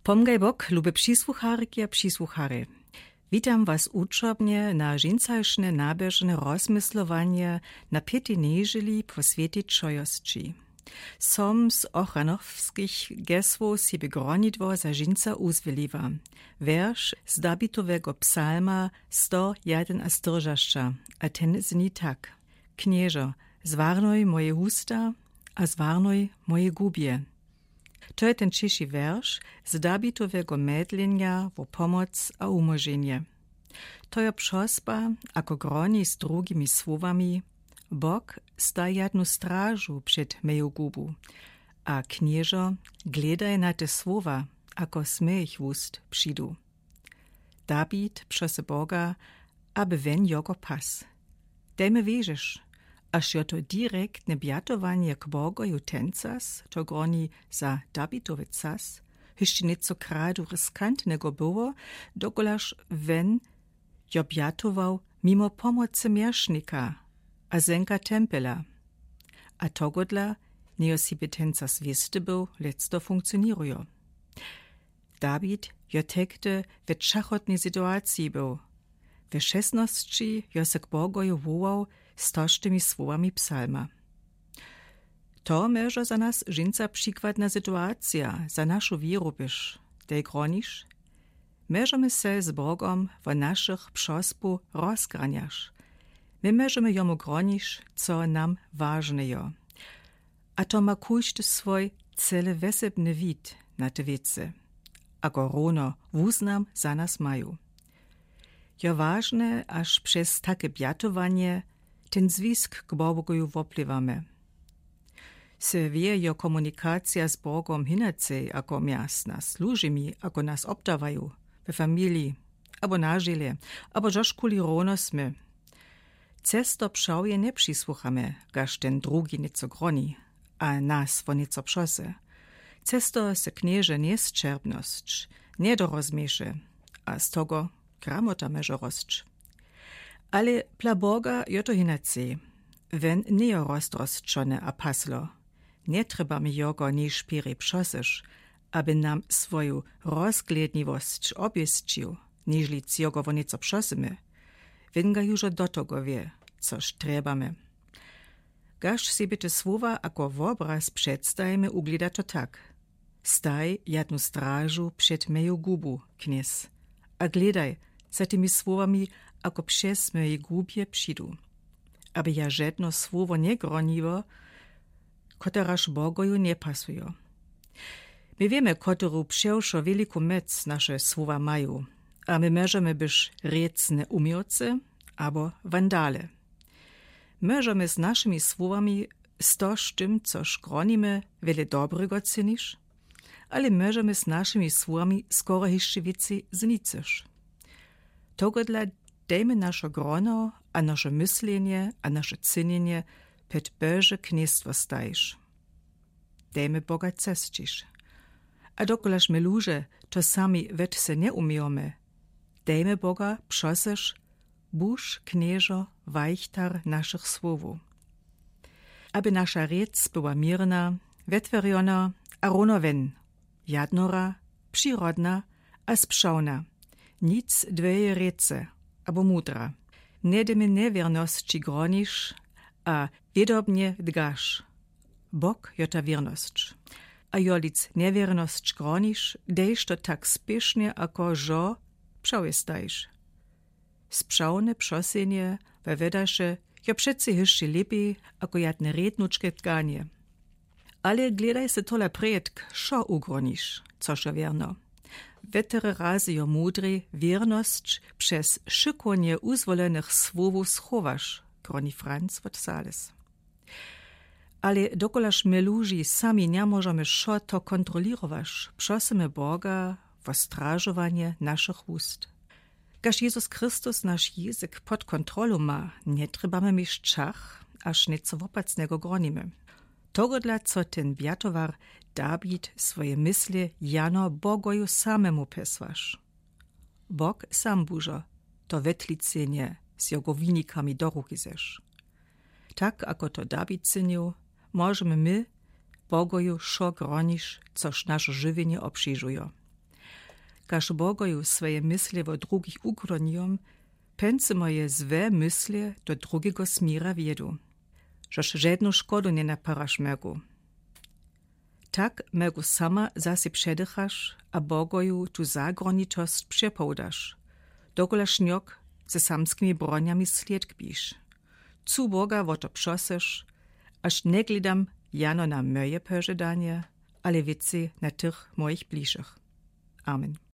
Pomgaj Bok, lube przysłucharki a przysłuchary. Witam was uczobnie na žincajšne nabežne rozmyslowanie na 5. niedzieli po Svetej Čojosći. Som z ochranowskich gesłów siebie gronidło za žinca uzwiliwa. Wersz z Davidowego psalma 141, a ten zní tak. Knieżo, zwarnuj moje usta, a zwarnuj moje gubie. To je ten ciszy wersz z Davidowego medlenia o pomoc a umożenie. To je prosba, ako groni z drugimi słowami, Bog sta jednu strażu przed meju gubu, a knieżo gledaj na te słowa, ako z mejich ust przyjdu. David prose Boga, aby wen jogo pas. Dej me wieżysz, aż jo to direktne biatowanie k Bogoju tencas, to groni za Davidowy cas, hyszczy nieco kradu riskantnego było, dokolaż wen jo biatował mimo pomocy miesznika, a zenka tempela. A togodla nie siebie tencas wiesty był, lecto funkcjonują. David jo tekte w czachotnej sytuacji był. W 16 jo se k Bogoju wołał z tożtymi słowami psalma. To może za nas żinca przykładna sytuacja, za naszą wieru byś, dej gronisz. Możemy se z Bogom w naszych przospu rozgraniasz. My możemy jomu gronisz, co nam ważne jo. A to ma kujszty swój cele wesebny wid na te wice. A gorono wuznam za nas maju. Jo ważne, aż przez takie biatowanie ten zwisk k Bogu woplivamy. Se wie jo komunikacja z Bogom hinacej, ako mias nas služimi, ako nas obdawaju, we familii, abo na žile, abo jož kuli rono sme. Cesto pšauje ne přisłuchamy, gaž ten drugi nieco groni, a nas vo nieco pšose. Cesto se knieže niesčerbnosć, nie dorozmieše, a z togo gramota meže rosć. Ale pla Boga jo to hinacej, wen nie rozdrosčone a paslo. Nie trebamy jogo ni špiri pšosež, aby nam swoju rozgledniwość objesćił, nižli jogo vo nieco pšosimy. Wen ga južo do togo wie, což trebamy. Gaž si te słowa ako w obraz przedstajmy uglida to tak. Staj jednu strażu przed meju gubu, kniez, a gledaj za tymi słowami ako przez meje gubie przyjdu. Aby ja żadno słowo nie groniło, koteraż Bogoju nie pasują. My wiemy, kotoru przewszo wielką mec nasze słowa mają, a my możemy być riecne umiorce albo wandale. Możemy z naszymi słowami stoż tym, coż gronimy, wiele dobrego cynisz, ale możemy z naszymi słowami skoro jeszcze więcej znicysz. Togodla dejmy nasze grono, a nasze myślenie, a nasze cynienie przed Boże kniestwo stajesz. Dejmy Boga cestisz. A dokolaż my luże to sami wet se nie umiemy, dejmy Boga przosesz, busz knieżo wajchtar naszych słowów. Aby nasza riec była mirna, wetweriona, a runowen, jadnora, przyrodna, a sprzałna, nic dweje riece, abo mudra. Nie demy niewierności gronisz, a wiedobnie dgasz. Bog jo ta wierność. A jolic niewierność gronisz, dejsz to tak spiesznie, ako żo przałystajsz. Sprzałne przosenie wewedasze jo přeci hyšći lepiej, ako jadne rednučke tkanie. Ale gledaj se tola predk, šo ugroniš, což je wierno. Wetere razy jo mudry wierność przez szykonie uzwolenych słowów schowasz, groni Franz od Sales. Ale dokolaż my luži sami nie możemy šo to kontrolirować, prosimy Boga o strażowanie naszych ust. Gaž Jezus Chrystus nasz język pod kontrolą ma, nie trebamy mieć czach, aż nieco wopacnego gronimy. Togodla, co ten biatowar David swoje myśli jano Bogoju samemu peswasz. Bog sam bużo, to wetlicenie z jego winikami do ruki zesz. Tak, ako to David cynił, możemy my Bogoju šo gronisz, coż nasze żywienie obszyżują. kaž Bogoju swoje mysle wo drugich ukloniom, pęce moje złe mysle do drugiego smira wiedu, żoż żadną szkodu nie naparasz megu. Tak megu sama zasi przedychasz, a Bogoju tu zagraničost přepoudaš, dokola šňok ze samskimi broniami sled kbiš. Cu Boga woto přoseš, až ne gledam jano na moje požadanie, ale wicy na tych moich bliższych. Amen.